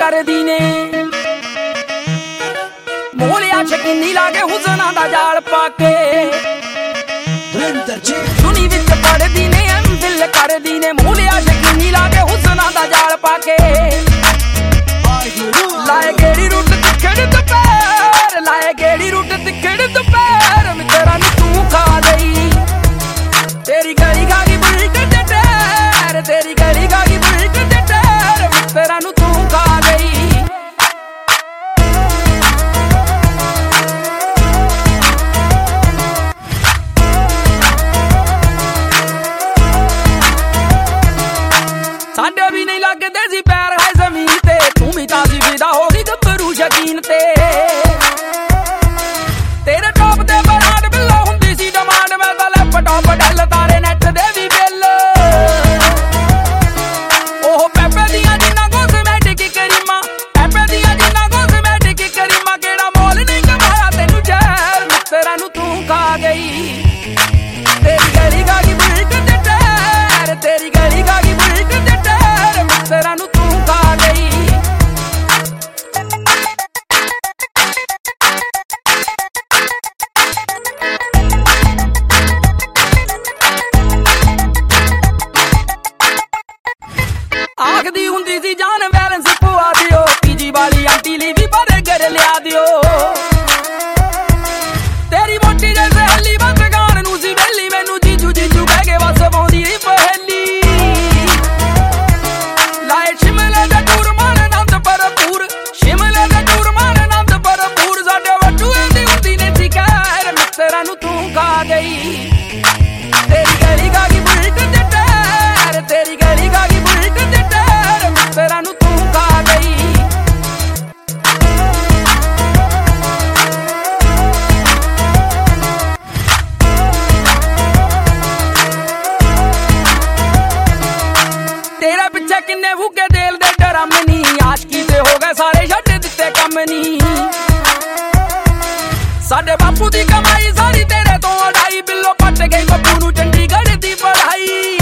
करदी ने मोलिया शकीनी लागे हुसना दा जाल पाके सुनी विच पढ़दी ने दिल करदी ने मोलिया शकीनी लागे हुसना दा जाल पाके लाए गेड़ी रूट तिखड़ दुपहर लाए गेड़ी रूट तिखड़ दुपहर मित्रा नु तू खा गई तेरी गली गागी बुलट ते टैर तेरी गली गागी बुलट ते टैर मित्रा नु तू खा गई साडे भी नहीं लगदे सी पैर है जमीन ते तू भी ताजी विदा हो गई गब्बरू शकीन ते तेरे टॉप दे बराड बिल्लो हुंदी सी डिमांड मैं तां लैपटॉप डल तारे नेट दे भी बिल ओह पैपे दियां जिन्ना कॉस्मेटिक करीमा पैपे दियां जिन्ना कॉस्मेटिक करीमा केड़ा मोल नहीं कमाया तैनू जहर मित्रा नु तू खा गई तेरी गली गागी बुलट ते टैर तेरी गली गागी बुलट ते टैर मित्रा नु तू खा गई आखदी हुंदी सी जान बैलेंस पवा दियो पीजी वाली आंटी ली भी बर्गर लिया दियो तेरी मोटी जैसे हली बस गान नू सी वेली मैनू जीजू जीजू कह के बस पाउंदी रही पहेली लाए शिमले दे टूर मान आनंद भरपूर शिमले दे टूर मान आनंद भरपूर साडे वटूए दी हुंदी ने सी कहर मित्रा नु तू खा गई तेरी गली गागी बुलट ते टैर तेरी गली गागी बुलट ते टैर मित्रा नु तू खा गई तेरे पिछे किन्ने फूके दिल दे डरम नी आशकी ते हो गए सारे छड्ड दित्ते कम नी साडे बापू दी कमाई सारी तेरे तो अड़ाई बिल्लो पट गई बब्बू नू चंडीगढ़ दी पढ़ाई